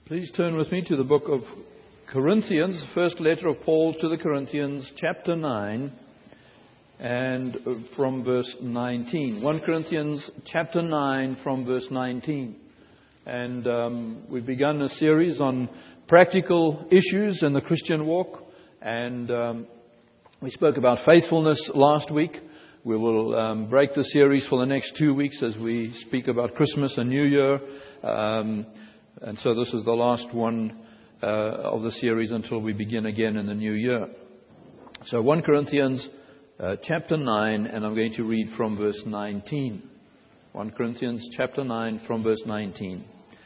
Please turn with me to the book of Corinthians, the first letter of Paul to the Corinthians, chapter 9, and from verse 19. 1 Corinthians chapter 9 from verse 19. And we've begun a series on practical issues in the Christian walk. And we spoke about faithfulness last week. We will break the series for the next 2 weeks as we speak about Christmas and New Year. And so this is the last one of the series until we begin again in the new year. So 1 Corinthians chapter 9, and I'm going to read from verse 19. 1 Corinthians chapter 9 from verse 19.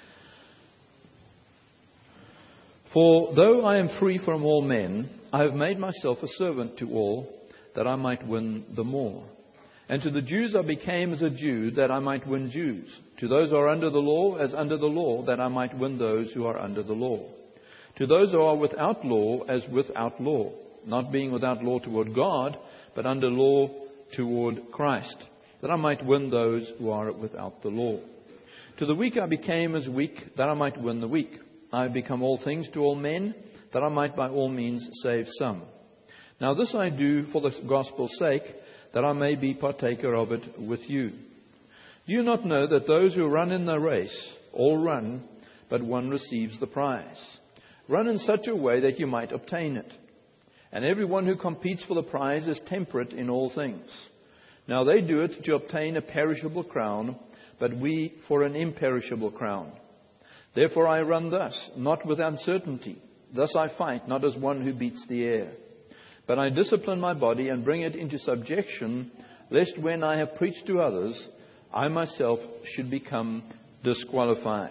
For though I am free from all men, I have made myself a servant to all, that I might win the more. And to the Jews I became as a Jew, that I might win Jews. To those who are under the law, as under the law, that I might win those who are under the law. To those who are without law, as without law, not being without law toward God, but under law toward Christ, that I might win those who are without the law. To the weak I became as weak, that I might win the weak. I have become all things to all men, that I might by all means save some. Now this I do for the gospel's sake, that I may be partaker of it with you. Do you not know that those who run in the race all run, but one receives the prize? Run in such a way that you might obtain it. And everyone who competes for the prize is temperate in all things. Now they do it to obtain a perishable crown, but we for an imperishable crown. Therefore I run thus, not with uncertainty. Thus I fight, not as one who beats the air. But I discipline my body and bring it into subjection, lest when I have preached to others, I myself should become disqualified.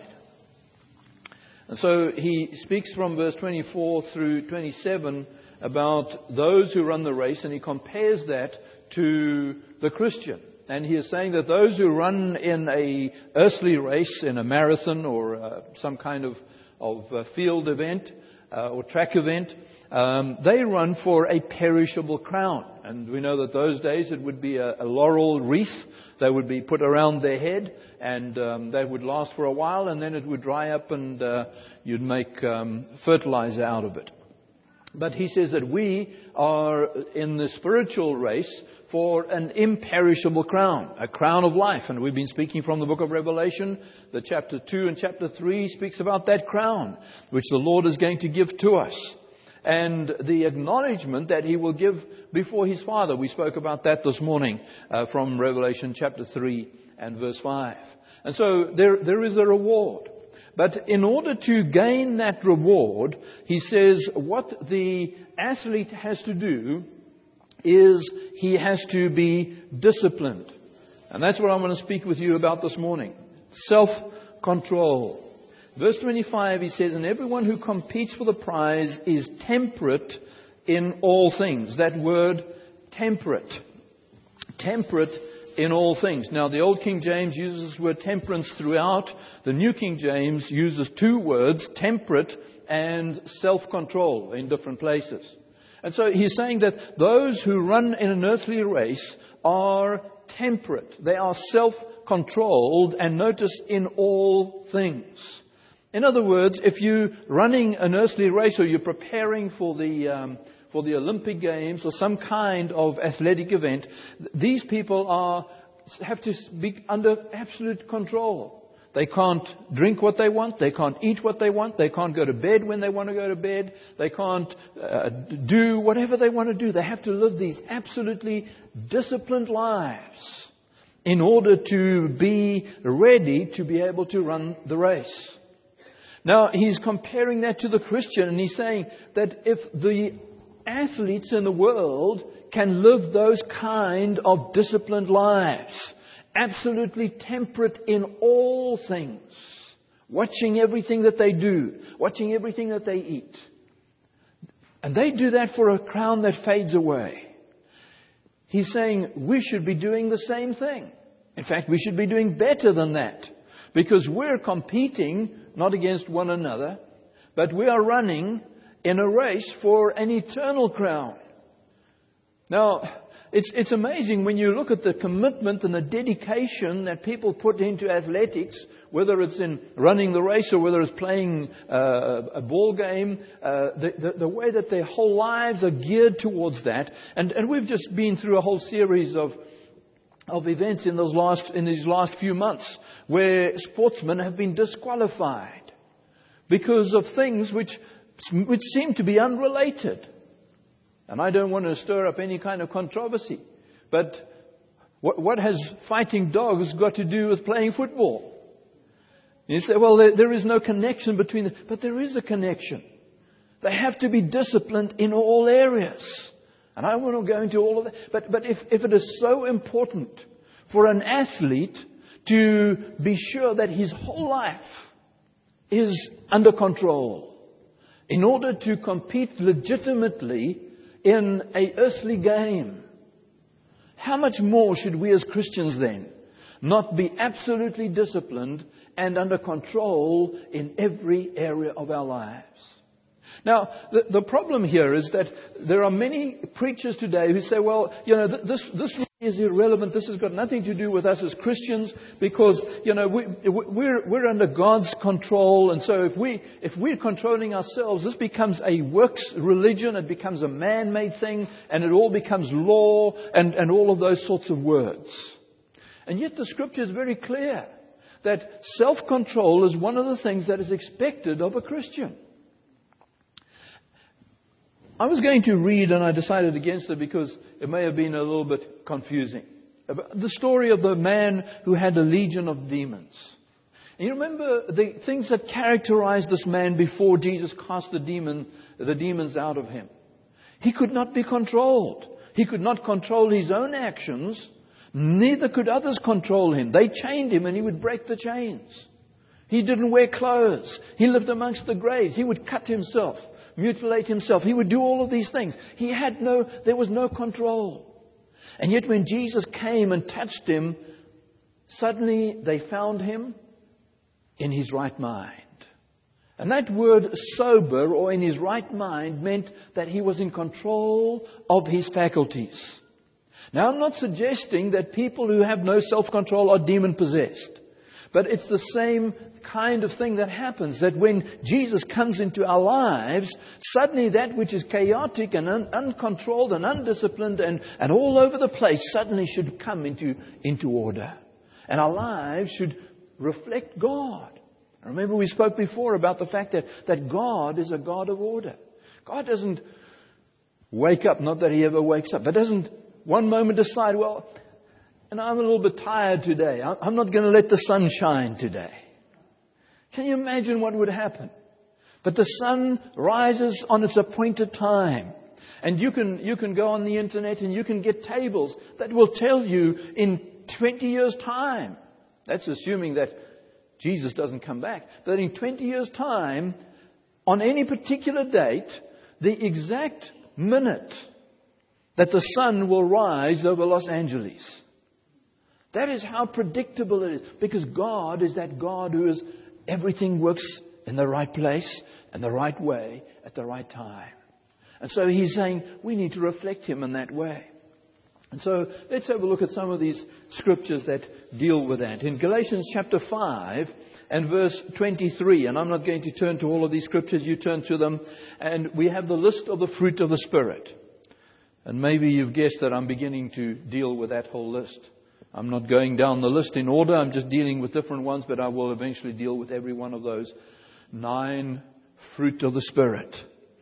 And so he speaks from verse 24 through 27 about those who run the race, and he compares that to the Christian. And he is saying that those who run in a earthly race, in a marathon or some kind of field event or track event, they run for a perishable crown. And we know that those days it would be a laurel wreath that would be put around their head, and that would last for a while, and then it would dry up, and you'd make fertilizer out of it. But he says that we are in the spiritual race for an imperishable crown, a crown of life. And we've been speaking from the book of Revelation. The chapter 2 and chapter 3 speaks about that crown, which the Lord is going to give to us. And the acknowledgement that he will give before his Father. We spoke about that this morning from Revelation chapter 3 and verse 5. And so there is a reward. But in order to gain that reward, he says what the athlete has to do is he has to be disciplined. And that's what I want to speak with you about this morning. Self-control. Verse 25, he says, and everyone who competes for the prize is temperate in all things. That word, temperate. Temperate in all things. Now, the Old King James uses this word temperance throughout. The New King James uses two words, temperate and self-control, in different places. And so he's saying that those who run in an earthly race are temperate. They are self-controlled, and notice, in all things. In other words, if you're running an earthly race, or you're preparing for the Olympic Games or some kind of athletic event, these people have to be under absolute control. They can't drink what they want. They can't eat what they want. They can't go to bed when they want to go to bed. They can't do whatever they want to do. They have to live these absolutely disciplined lives in order to be ready to be able to run the race. Now, he's comparing that to the Christian, and he's saying that if the athletes in the world can live those kind of disciplined lives, absolutely temperate in all things, watching everything that they do, watching everything that they eat, and they do that for a crown that fades away, he's saying we should be doing the same thing. In fact, we should be doing better than that, because we're competing not against one another, but we are running in a race for an eternal crown. Now, it's amazing when you look at the commitment and the dedication that people put into athletics, whether it's in running the race or whether it's playing a ball game, the way that their whole lives are geared towards that. And we've just been through a whole series of events in these last few months where sportsmen have been disqualified because of things which seem to be unrelated. And I don't want to stir up any kind of controversy. But what has fighting dogs got to do with playing football? You say, well, there is no connection between them. But there is a connection. They have to be disciplined in all areas. And I want to go into all of that. But if it is so important for an athlete to be sure that his whole life is under control in order to compete legitimately in an earthly game, how much more should we as Christians then not be absolutely disciplined and under control in every area of our lives? Now, the problem here is that there are many preachers today who say, well, this really is irrelevant. This has got nothing to do with us as Christians because, we're under God's control. And so if we're controlling ourselves, this becomes a works religion. It becomes a man-made thing and it all becomes law and all of those sorts of words. And yet the scripture is very clear that self-control is one of the things that is expected of a Christian. I was going to read, and I decided against it because it may have been a little bit confusing. The story of the man who had a legion of demons. And you remember the things that characterized this man before Jesus cast the demons out of him. He could not be controlled. He could not control his own actions. Neither could others control him. They chained him and he would break the chains. He didn't wear clothes. He lived amongst the graves. He would cut himself, mutilate himself. He would do all of these things. There was no control. And yet when Jesus came and touched him, suddenly they found him in his right mind. And that word sober or in his right mind meant that he was in control of his faculties. Now, I'm not suggesting that people who have no self-control are demon-possessed. But it's the same kind of thing that happens, that when Jesus comes into our lives, suddenly that which is chaotic and uncontrolled and undisciplined and all over the place suddenly should come into order. And our lives should reflect God. Remember we spoke before about the fact that God is a God of order. God doesn't wake up, not that he ever wakes up, but doesn't one moment decide, well, I'm a little bit tired today. I'm not going to let the sun shine today. Can you imagine what would happen? But the sun rises on its appointed time. And you can go on the internet and you can get tables that will tell you in 20 years' time. That's assuming that Jesus doesn't come back. But in 20 years' time, on any particular date, the exact minute that the sun will rise over Los Angeles. That is how predictable it is. Because God is that God who is everything works in the right place and the right way at the right time. And so he's saying we need to reflect him in that way. And so let's have a look at some of these scriptures that deal with that. In Galatians chapter 5 and verse 23, and I'm not going to turn to all of these scriptures, you turn to them, and we have the list of the fruit of the Spirit. And maybe you've guessed that I'm beginning to deal with that whole list. I'm not going down the list in order, I'm just dealing with different ones, but I will eventually deal with every one of those 9 fruit of the Spirit.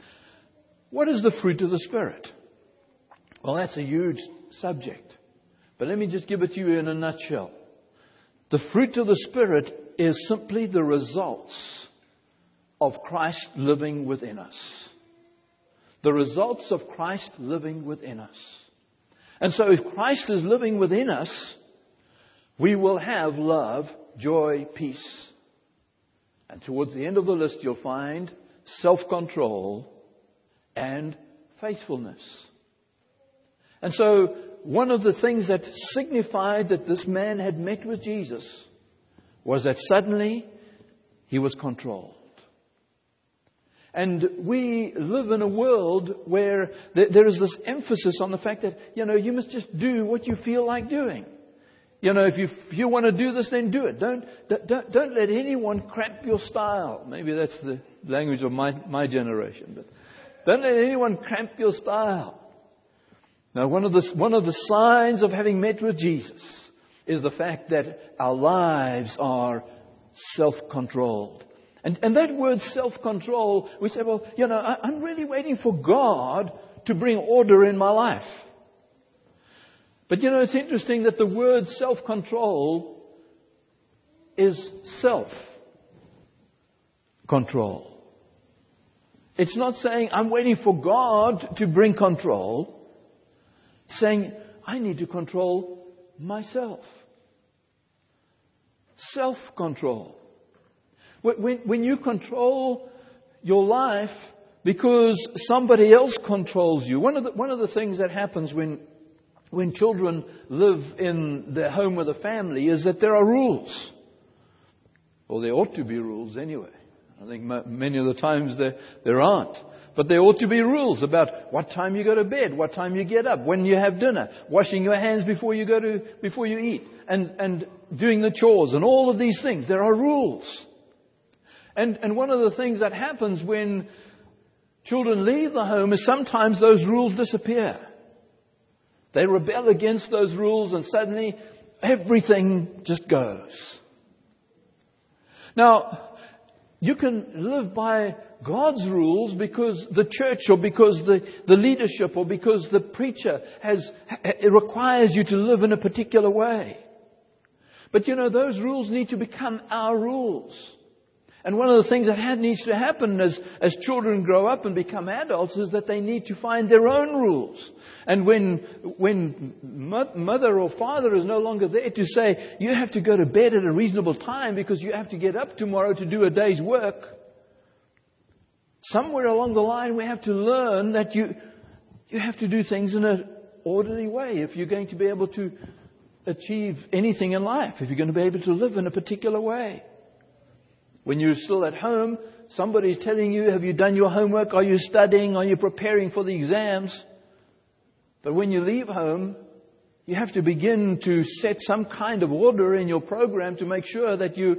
What is the fruit of the Spirit? Well, that's a huge subject. But let me just give it to you in a nutshell. The fruit of the Spirit is simply the results of Christ living within us. The results of Christ living within us. And so if Christ is living within us, we will have love, joy, peace. And towards the end of the list, you'll find self-control and faithfulness. And so one of the things that signified that this man had met with Jesus was that suddenly he was controlled. And we live in a world where there is this emphasis on the fact that, you must just do what you feel like doing. If you want to do this, then do it. Don't let anyone cramp your style. Maybe that's the language of my generation. But don't let anyone cramp your style. Now, one of the signs of having met with Jesus is the fact that our lives are self-controlled. And that word self-control, we say, well, I'm really waiting for God to bring order in my life. But it's interesting that the word self-control is self-control. It's not saying I'm waiting for God to bring control. It's saying I need to control myself. Self-control. When you control your life because somebody else controls you, one of the things that happens when children live in their home with a family is that there are rules. Or there ought to be rules anyway. I think many of the times there aren't. But there ought to be rules about what time you go to bed, what time you get up, when you have dinner, washing your hands before you eat, and doing the chores and all of these things. There are rules. And one of the things that happens when children leave the home is sometimes those rules disappear. They rebel against those rules and suddenly everything just goes. Now, you can live by God's rules because the church or because the leadership or because the preacher it requires you to live in a particular way. But those rules need to become our rules. And one of the things that needs to happen as children grow up and become adults is that they need to find their own rules. And when mother or father is no longer there to say, you have to go to bed at a reasonable time because you have to get up tomorrow to do a day's work, somewhere along the line we have to learn that you have to do things in an orderly way if you're going to be able to achieve anything in life, if you're going to be able to live in a particular way. When you're still at home, somebody's telling you, have you done your homework? Are you studying? Are you preparing for the exams? But when you leave home, you have to begin to set some kind of order in your program to make sure that you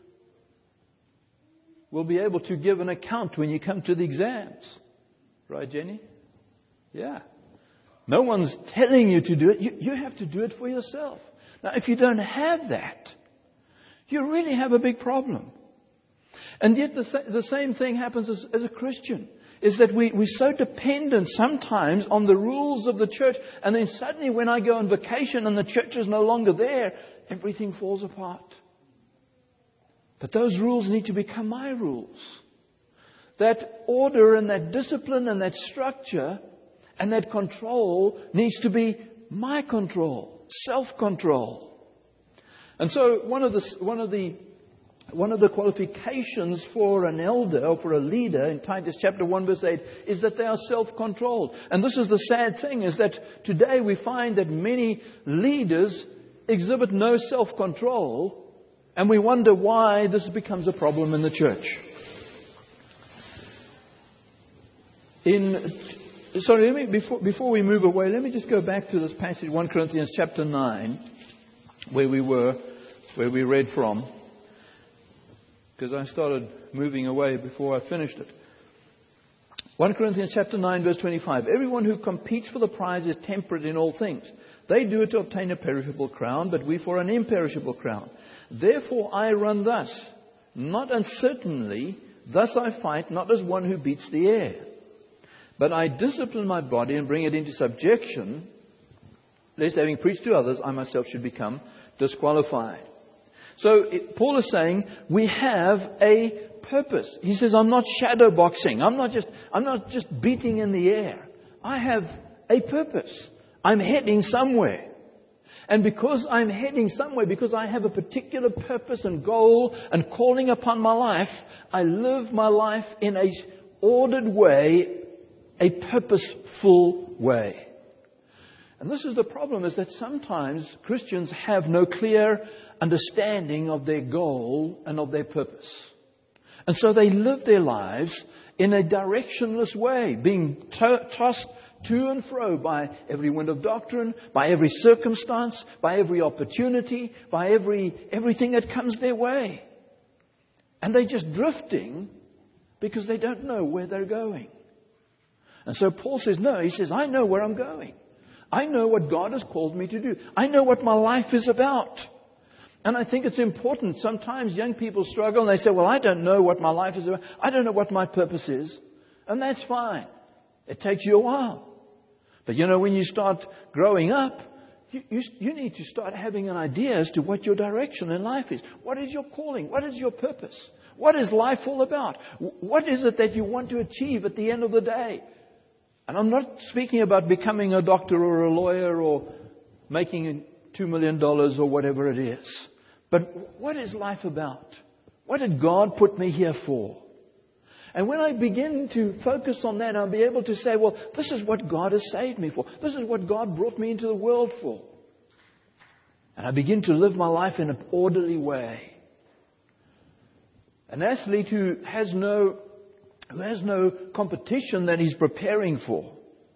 will be able to give an account when you come to the exams. Right, Jenny? Yeah. No one's telling you to do it. You have to do it for yourself. Now, if you don't have that, you really have a big problem. And yet the same thing happens as a Christian, is that we're so dependent sometimes on the rules of the church, and then suddenly when I go on vacation and the church is no longer there, everything falls apart. But those rules need to become my rules. That order and that discipline and that structure and that control needs to be my control, self-control. And so one of the qualifications for an elder or for a leader in Titus chapter 1 verse 8 is that they are self-controlled. And this is the sad thing, is that today we find that many leaders exhibit no self-control, and we wonder why this becomes a problem in the church. Before we move away, let me just go back to this passage, 1 Corinthians chapter 9, where we read from. Because I started moving away before I finished it. 1 Corinthians chapter 9 verse 25. Everyone who competes for the prize is temperate in all things. They do it to obtain a perishable crown, but we for an imperishable crown. Therefore I run thus, not uncertainly, thus I fight, not as one who beats the air. But I discipline my body and bring it into subjection, lest having preached to others, I myself should become disqualified. So Paul is saying we have a purpose. He says, I'm not shadow boxing. I'm not just beating in the air. I have a purpose. I'm heading somewhere. And because I'm heading somewhere, because I have a particular purpose and goal and calling upon my life, I live my life in a ordered way, a purposeful way. And this is the problem, is that sometimes Christians have no clear understanding of their goal and of their purpose. And so they live their lives in a directionless way, being tossed to and fro by every wind of doctrine, by every circumstance, by every opportunity, by everything that comes their way. And they're just drifting because they don't know where they're going. And so Paul says, no, he says, I know where I'm going. I know what God has called me to do. I know what my life is about. And I think it's important. Sometimes young people struggle and they say, well, I don't know what my life is about. I don't know what my purpose is. And that's fine. It takes you a while. But when you start growing up, you need to start having an idea as to what your direction in life is. What is your calling? What is your purpose? What is life all about? What is it that you want to achieve at the end of the day? And I'm not speaking about becoming a doctor or a lawyer or making $2 million or whatever it is. But what is life about? What did God put me here for? And when I begin to focus on that, I'll be able to say, well, this is what God has saved me for. This is what God brought me into the world for. And I begin to live my life in an orderly way. An athlete who has no competition that he's preparing for,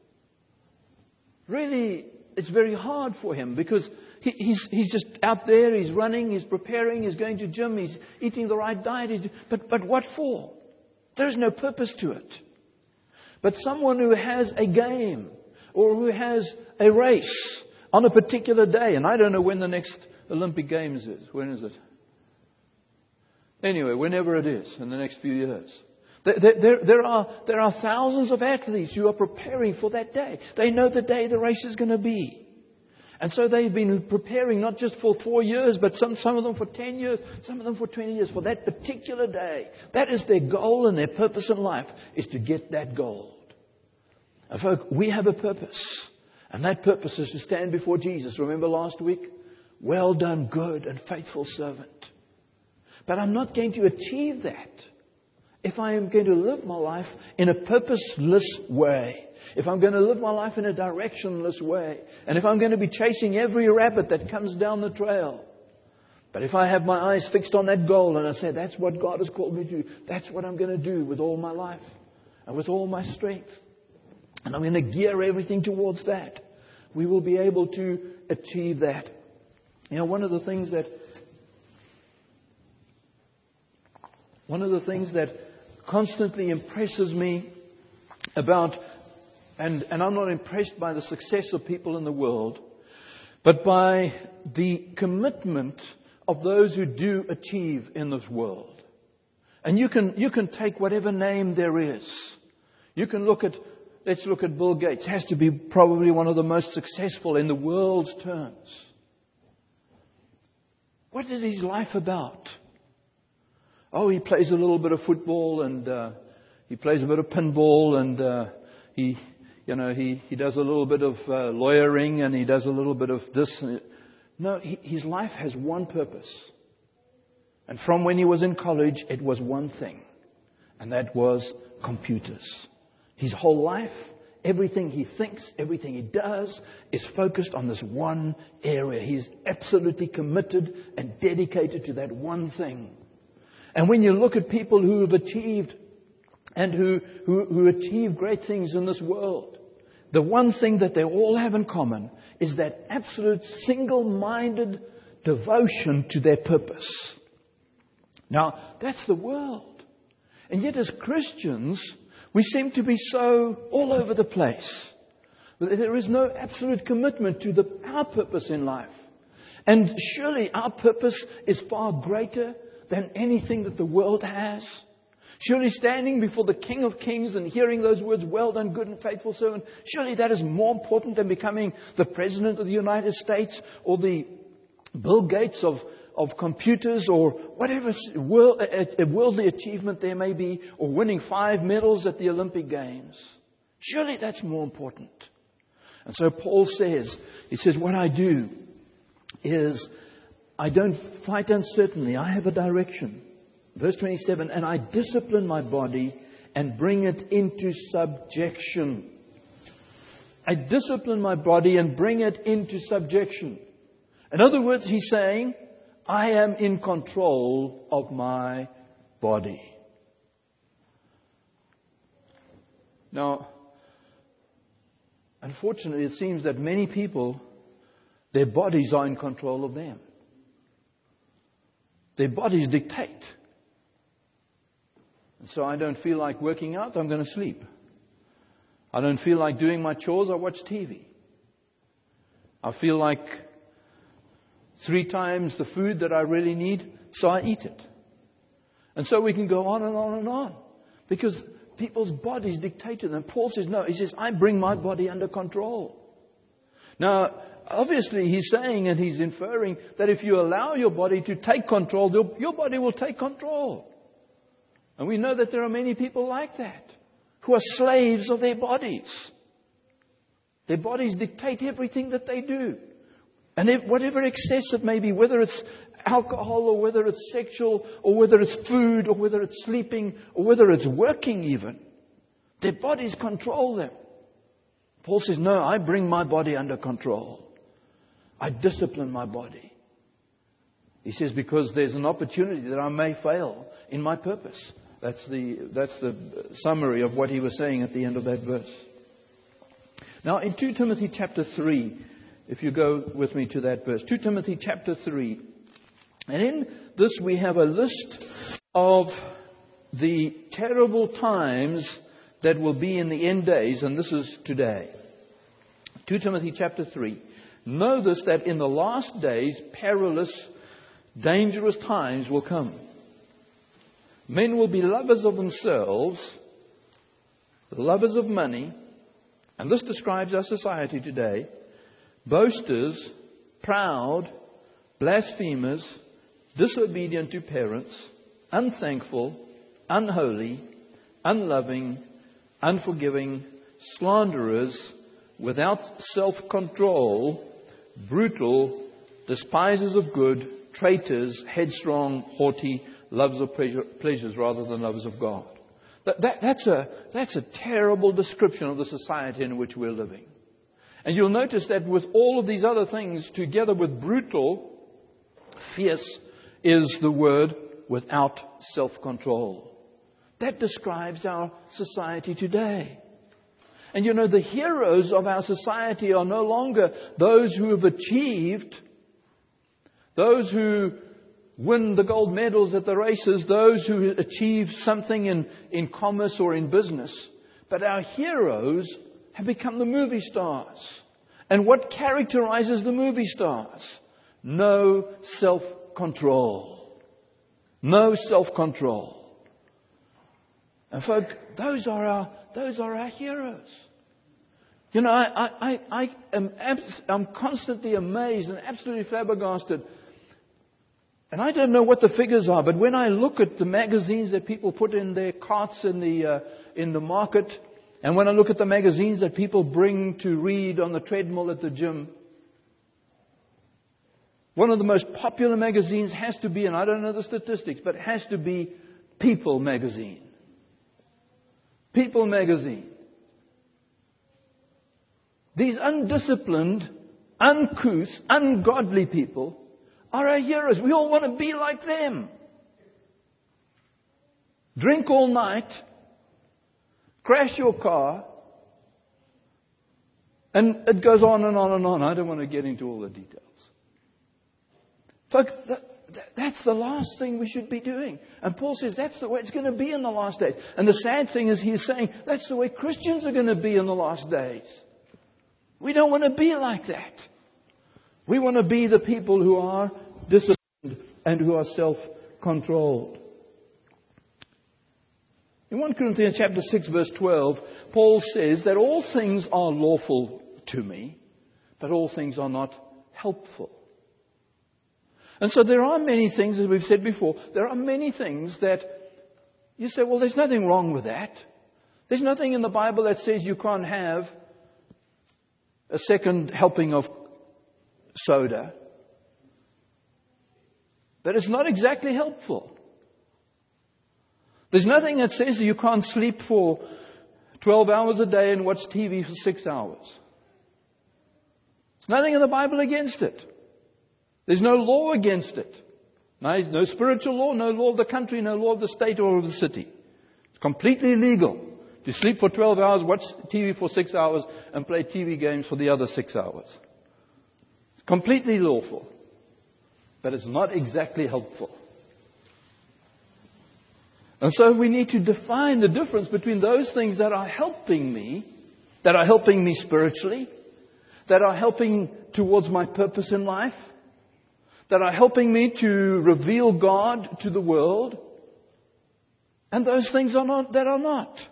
really, it's very hard for him because he's just out there, he's running, he's preparing, he's going to gym, he's eating the right diet. But what for? There's no purpose to it. But someone who has a game or who has a race on a particular day, and I don't know when the next Olympic Games is. When is it? Anyway, whenever it is in the next few years. There are thousands of athletes who are preparing for that day. They know the day the race is going to be. And so they've been preparing not just for 4 years, but some of them for 10 years, some of them for 20 years, for that particular day. That is their goal and their purpose in life, is to get that gold. And folks, we have a purpose. And that purpose is to stand before Jesus. Remember last week? Well done, good and faithful servant. But I'm not going to achieve that if I am going to live my life in a purposeless way. If I'm going to live my life in a directionless way. And if I'm going to be chasing every rabbit that comes down the trail. But if I have my eyes fixed on that goal and I say, that's what God has called me to do. That's what I'm going to do with all my life and with all my strength. And I'm going to gear everything towards that. We will be able to achieve that. One of the things that constantly impresses me about, and I'm not impressed by the success of people in the world, but by the commitment of those who do achieve in this world. And you can take whatever name there is. Let's look at Bill Gates. Has to be probably one of the most successful in the world's terms. What is his life about? Oh, he plays a little bit of football and he plays a bit of pinball and he does a little bit of lawyering and he does a little bit of this. No, his life has one purpose. And from when he was in college, it was one thing. And that was computers. His whole life, everything he thinks, everything he does is focused on this one area. He's absolutely committed and dedicated to that one thing. And when you look at people who have achieved and who achieve great things in this world, the one thing that they all have in common is that absolute single-minded devotion to their purpose. Now, that's the world. And yet as Christians, we seem to be so all over the place. There is no absolute commitment to our purpose in life. And surely our purpose is far greater than anything that the world has. Surely standing before the King of Kings and hearing those words, well done, good and faithful servant, surely that is more important than becoming the President of the United States or the Bill Gates of computers or whatever worldly achievement there may be, or winning 5 medals at the Olympic Games. Surely that's more important. And so Paul says, what I do is I don't fight uncertainly. I have a direction. Verse 27, and I discipline my body and bring it into subjection. I discipline my body and bring it into subjection. In other words, he's saying, I am in control of my body. Now, unfortunately, it seems that many people, their bodies are in control of them. Their bodies dictate. And so I don't feel like working out, I'm going to sleep. I don't feel like doing my chores, I watch TV. I feel like 3 times the food that I really need, so I eat it. And so we can go on and on and on. Because people's bodies dictate to them. Paul says, no, he says, I bring my body under control. Now, obviously he's saying and he's inferring that if you allow your body to take control, your body will take control. And we know that there are many people like that, who are slaves of their bodies. Their bodies dictate everything that they do. And whatever excess it may be, whether it's alcohol or whether it's sexual or whether it's food or whether it's sleeping or whether it's working even, their bodies control them. Paul says, no, I bring my body under control. I discipline my body. He says, because there's an opportunity that I may fail in my purpose. That's the summary of what he was saying at the end of that verse. Now in 2 Timothy chapter 3, if you go with me to that verse, 2 Timothy chapter 3, and in this we have a list of the terrible times that will be in the end days, and this is today. 2 Timothy chapter 3. Know this, that in the last days, perilous, dangerous times will come. Men will be lovers of themselves, lovers of money, and this describes our society today, boasters, proud, blasphemers, disobedient to parents, unthankful, unholy, unloving, unforgiving, slanderers, without self-control, brutal, despisers of good, traitors, headstrong, haughty, lovers of pleasures rather than lovers of God. That's a terrible description of the society in which we're living. And you'll notice that with all of these other things, together with brutal, fierce is the word without self-control. That describes our society today. And you know, the heroes of our society are no longer those who have achieved, those who win the gold medals at the races, those who achieve something in commerce or in business. But our heroes have become the movie stars. And what characterizes the movie stars? No self-control. No self-control. And folks, those are our heroes. You know, I'm constantly amazed and absolutely flabbergasted. And I don't know what the figures are, but when I look at the magazines that people put in their carts in the market, and when I look at the magazines that people bring to read on the treadmill at the gym, one of the most popular magazines has to be, and I don't know the statistics, but it has to be People magazine. People magazine. These undisciplined, uncouth, ungodly people are our heroes. We all want to be like them. Drink all night, crash your car, and it goes on and on and on. I don't want to get into all the details. Folks, that's the last thing we should be doing. And Paul says that's the way it's going to be in the last days. And the sad thing is he's saying that's the way Christians are going to be in the last days. We don't want to be like that. We want to be the people who are disciplined and who are self-controlled. In 1 Corinthians chapter 6 verse 12, Paul says that all things are lawful to me, but all things are not helpful. And so there are many things, as we've said before, there are many things that you say, well, there's nothing wrong with that. There's nothing in the Bible that says you can't have a second helping of soda. But it's not exactly helpful. There's nothing that says you can't sleep for 12 hours a day and watch TV for 6 hours. There's nothing in the Bible against it. There's no law against it. No spiritual law, no law of the country, no law of the state or of the city. It's completely legal to sleep for 12 hours, watch TV for 6 hours, and play TV games for the other 6 hours. It's completely lawful, but it's not exactly helpful. And so we need to define the difference between those things that are helping me spiritually, that are helping towards my purpose in life, that are helping me to reveal God to the world, and those things that are not.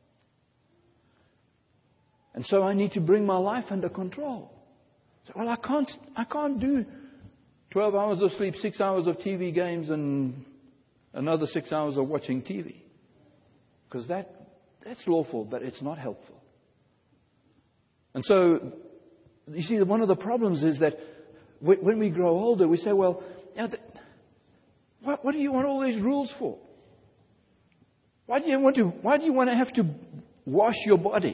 And so I need to bring my life under control. So, well, I can't do 12 hours of sleep, 6 hours of TV games, and another 6 hours of watching TV. Because that's lawful, but it's not helpful. And so, you see, one of the problems is that when we grow older, we say, well, what do you want all these rules for? Why do you want to have to wash your body?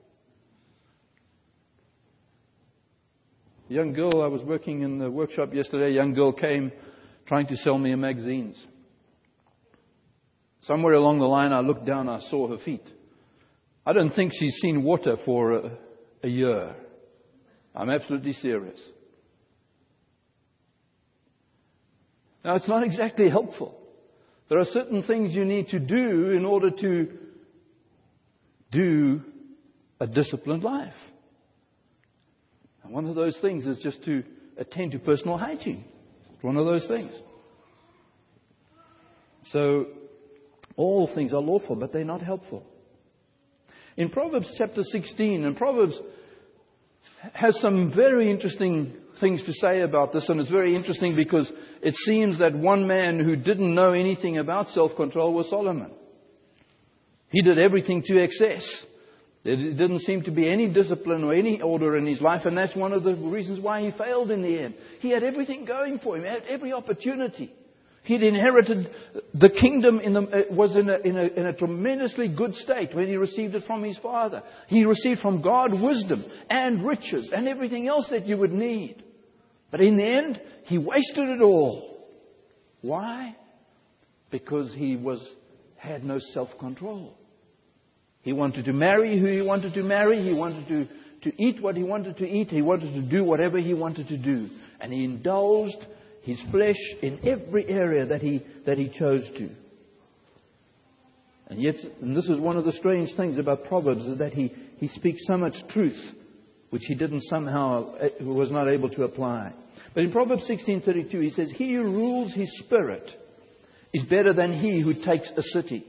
A young girl, I was working in the workshop yesterday, a young girl came trying to sell me magazines. Somewhere along the line, I looked down, I saw her feet. I don't think she's seen water for a year. I'm absolutely serious. Now, it's not exactly helpful. There are certain things you need to do in order to do a disciplined life. And one of those things is just to attend to personal hygiene. It's one of those things. So, all things are lawful, but they're not helpful. In Proverbs chapter 16, and Proverbs has some very interesting things to say about this, and it's very interesting because it seems that one man who didn't know anything about self-control was Solomon. He did everything to excess. There didn't seem to be any discipline or any order in his life, and that's one of the reasons why he failed in the end. He had everything going for him, he had every opportunity. He'd inherited the kingdom was in a tremendously good state when he received it from his father. He received from God wisdom and riches and everything else that you would need. But in the end, he wasted it all. Why? Because he had no self-control. He wanted to marry who he wanted to marry. He wanted to eat what he wanted to eat. He wanted to do whatever he wanted to do. And he indulged his flesh in every area that he chose to. And yet, and this is one of the strange things about Proverbs, is that he speaks so much truth, which he was not able to apply. But in Proverbs 16:32, he says, "He who rules his spirit is better than he who takes a city."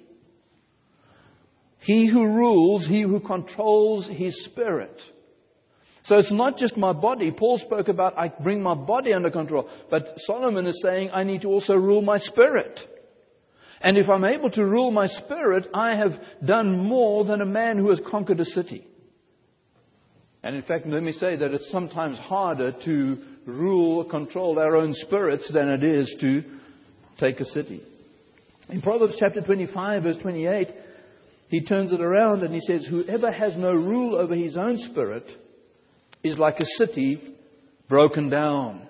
He who rules, he who controls his spirit. So it's not just my body. Paul spoke about I bring my body under control. But Solomon is saying I need to also rule my spirit. And if I'm able to rule my spirit, I have done more than a man who has conquered a city. And in fact, let me say that it's sometimes harder to rule or control our own spirits than it is to take a city. In Proverbs chapter 25, verse 28, he turns it around and he says, "Whoever has no rule over his own spirit is like a city broken down."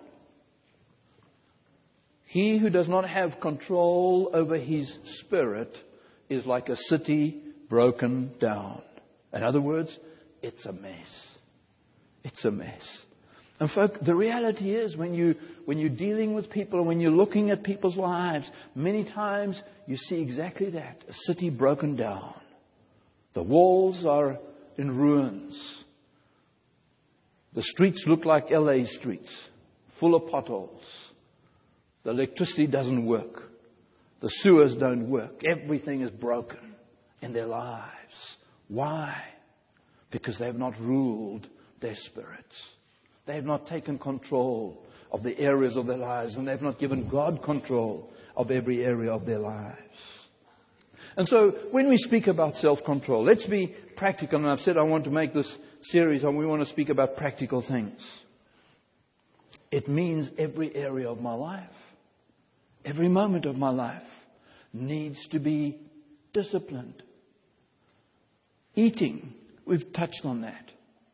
He who does not have control over his spirit is like a city broken down. In other words, it's a mess. It's a mess. And folk, the reality is when you're dealing with people and when you're looking at people's lives, many times you see exactly that, a city broken down. The walls are in ruins. The streets look like LA streets, full of potholes. The electricity doesn't work. The sewers don't work. Everything is broken in their lives. Why? Because they have not ruled their spirits. They have not taken control of the areas of their lives, and they have not given God control of every area of their lives. And so when we speak about self-control, let's be practical. And I've said I want to make this series and we want to speak about practical things. It means every area of my life, every moment of my life needs to be disciplined. Eating, we've touched on that.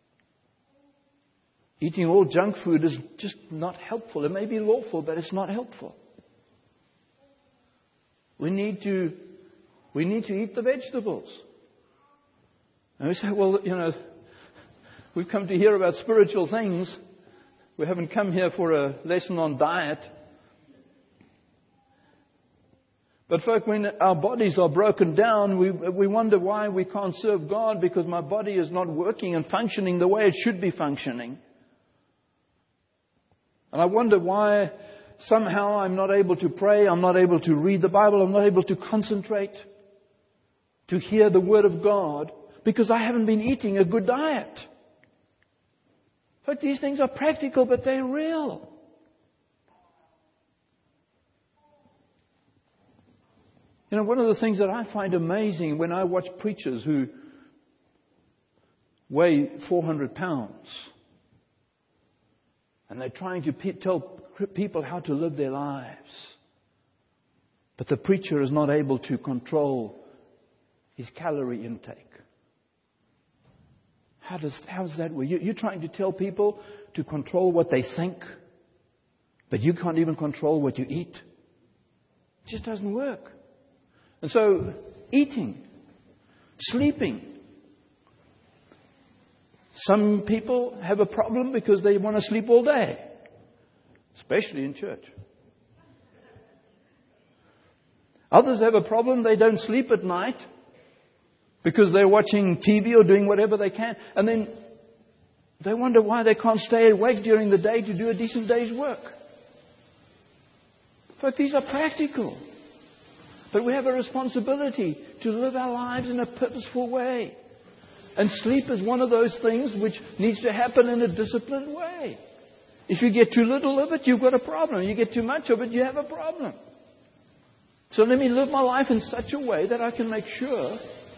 Eating all junk food is just not helpful. It may be lawful, but it's not helpful. We need to eat the vegetables. And we say, well, we've come to hear about spiritual things. We haven't come here for a lesson on diet. But folk, when our bodies are broken down, we wonder why we can't serve God, because my body is not working and functioning the way it should be functioning. And I wonder why somehow I'm not able to pray, I'm not able to read the Bible, I'm not able to concentrate, to hear the Word of God, because I haven't been eating a good diet. But these things are practical, but they're real. One of the things that I find amazing when I watch preachers who weigh 400 pounds and they're trying to tell people how to live their lives, but the preacher is not able to control his calorie intake. How does that work? You're trying to tell people to control what they think, but you can't even control what you eat. It just doesn't work. And so, eating, sleeping. Some people have a problem because they want to sleep all day, especially in church. Others have a problem, they don't sleep at night because they're watching TV or doing whatever they can. And then they wonder why they can't stay awake during the day to do a decent day's work. But these are practical. But we have a responsibility to live our lives in a purposeful way. And sleep is one of those things which needs to happen in a disciplined way. If you get too little of it, you've got a problem. You get too much of it, you have a problem. So let me live my life in such a way that I can make sure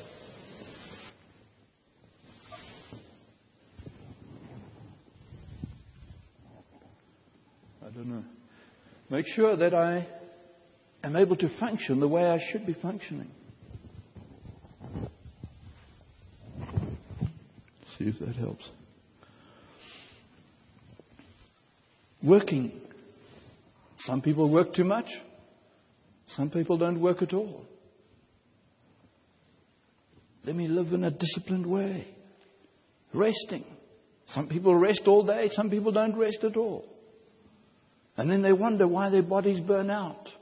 make sure that I am able to function the way I should be functioning. See if that helps. Working. Some people work too much. Some people don't work at all. Let me live in a disciplined way. Resting. Some people rest all day. Some people don't rest at all. And then they wonder why their bodies burn out.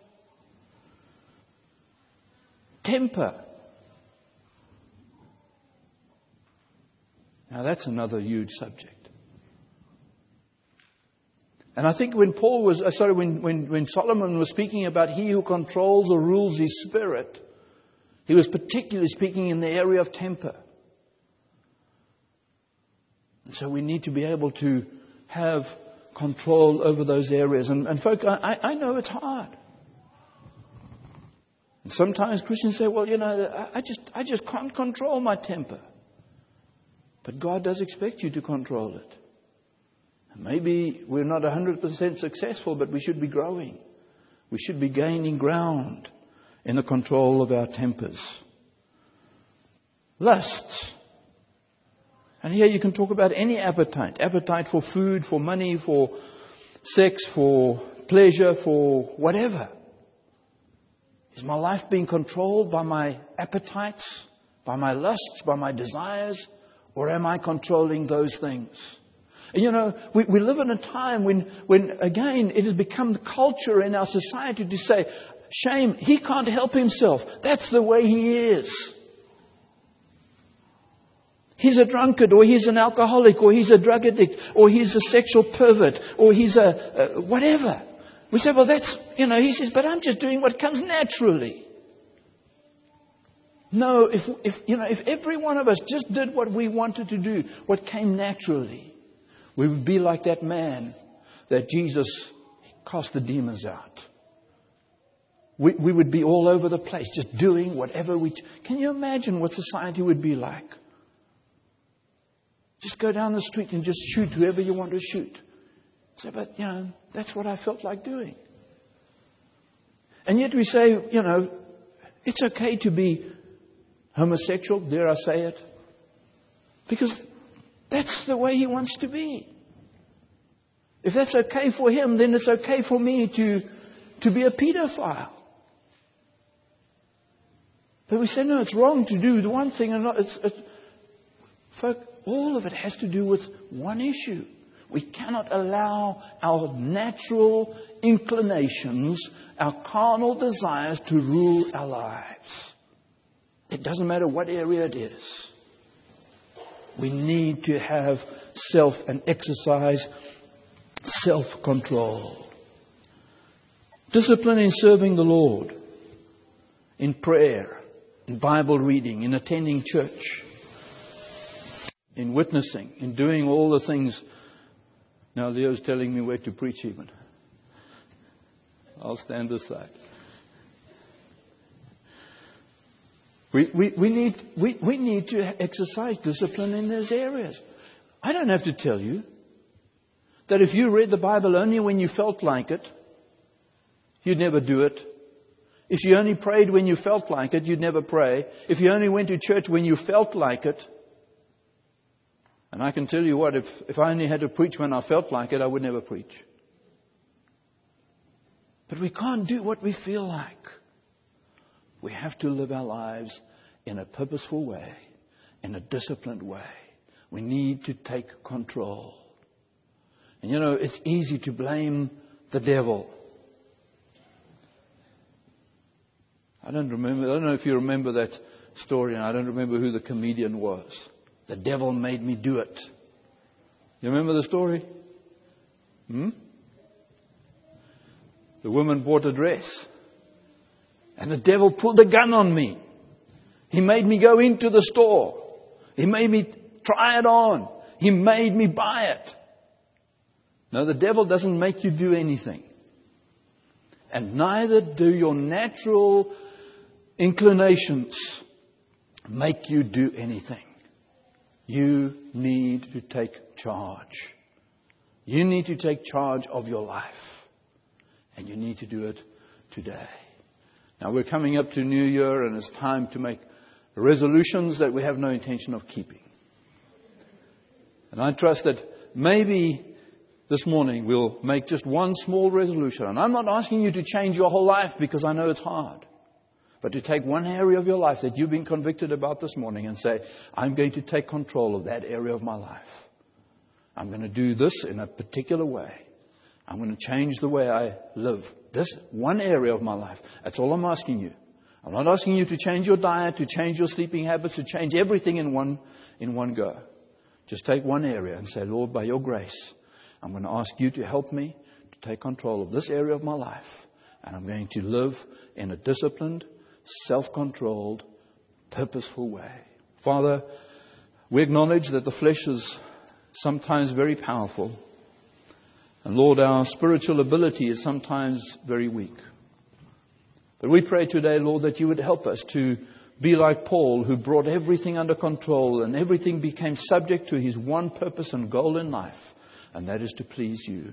Temper. Now that's another huge subject. And I think when when Solomon was speaking about he who controls or rules his spirit, he was particularly speaking in the area of temper. And so we need to be able to have control over those areas. And folk, I know it's hard. And sometimes Christians say, well, I just can't control my temper. But God does expect you to control it. And maybe we're not 100% successful, but we should be growing. We should be gaining ground in the control of our tempers. Lusts. And here you can talk about any appetite. Appetite for food, for money, for sex, for pleasure, for whatever. Is my life being controlled by my appetites, by my lusts, by my desires? Or am I controlling those things? And we live in a time when again, it has become the culture in our society to say, shame, he can't help himself. That's the way he is. He's a drunkard, or he's an alcoholic, or he's a drug addict, or he's a sexual pervert, or he's a whatever. We say, well, that's, he says, but I'm just doing what comes naturally. No, if every one of us just did what we wanted to do, what came naturally, we would be like that man that Jesus cast the demons out. We would be all over the place, just doing whatever Can you imagine what society would be like? Just go down the street and just shoot whoever you want to shoot. Say, but, that's what I felt like doing. And yet we say, it's okay to be homosexual, dare I say it? Because that's the way he wants to be. If that's okay for him, then it's okay for me to be a pedophile. But we say, no, it's wrong to do the one thing and not. Folk, all of it has to do with one issue. We cannot allow our natural inclinations, our carnal desires to rule our lives. It doesn't matter what area it is. We need to have and exercise self-control. Discipline in serving the Lord, in prayer, in Bible reading, in attending church, in witnessing, in doing all the things. Now Leo's telling me where to preach even. I'll stand aside. We need to exercise discipline in those areas. I don't have to tell you that if you read the Bible only when you felt like it, you'd never do it. If you only prayed when you felt like it, you'd never pray. If you only went to church when you felt like it, and I can tell you what, if I only had to preach when I felt like it, I would never preach. But we can't do what we feel like. We have to live our lives in a purposeful way, in a disciplined way. We need to take control. And you know, it's easy to blame the devil. I don't know if you remember that story, and I don't remember who the comedian was. The devil made me do it. You remember the story? The woman bought a dress, and the devil pulled a gun on me. He made me go into the store. He made me try it on. He made me buy it. No, the devil doesn't make you do anything. And neither do your natural inclinations make you do anything. You need to take charge. You need to take charge of your life. And you need to do it today. Now we're coming up to New Year, and it's time to make resolutions that we have no intention of keeping. And I trust that maybe this morning we'll make just one small resolution. And I'm not asking you to change your whole life, because I know it's hard. But to take one area of your life that you've been convicted about this morning and say, I'm going to take control of that area of my life. I'm going to do this in a particular way. I'm going to change the way I live. This one area of my life. That's all I'm asking you. I'm not asking you to change your diet, to change your sleeping habits, to change everything in one go. Just take one area and say, Lord, by your grace, I'm going to ask you to help me to take control of this area of my life. And I'm going to live in a disciplined, self-controlled, purposeful way. Father, we acknowledge that the flesh is sometimes very powerful. And Lord, our spiritual ability is sometimes very weak. But we pray today, Lord, that you would help us to be like Paul, who brought everything under control and everything became subject to his one purpose and goal in life, and that is to please you.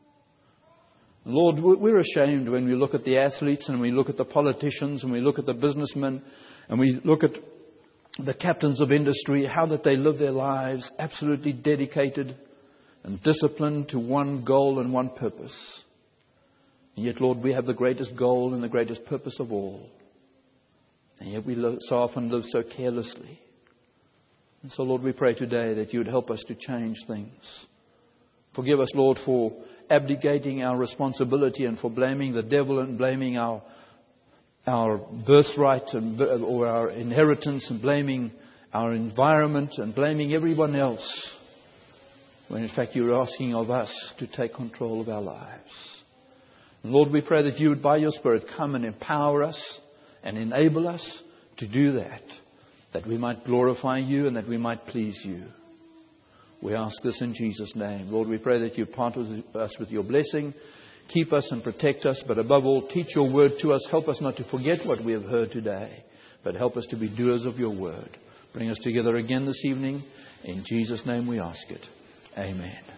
Lord, we're ashamed when we look at the athletes and we look at the politicians and we look at the businessmen and we look at the captains of industry, how that they live their lives absolutely dedicated and disciplined to one goal and one purpose. And yet, Lord, we have the greatest goal and the greatest purpose of all. And yet we so often live so carelessly. And so, Lord, we pray today that you would help us to change things. Forgive us, Lord, for abdicating our responsibility and for blaming the devil and blaming our birthright or our inheritance and blaming our environment and blaming everyone else, when in fact you're asking of us to take control of our lives. And Lord, we pray that you would, by your Spirit, come and empower us and enable us to do that we might glorify you and that we might please you. We ask this in Jesus' name. Lord, we pray that you part with us with your blessing. Keep us and protect us, but above all, teach your word to us. Help us not to forget what we have heard today, but help us to be doers of your word. Bring us together again this evening. In Jesus' name we ask it. Amen.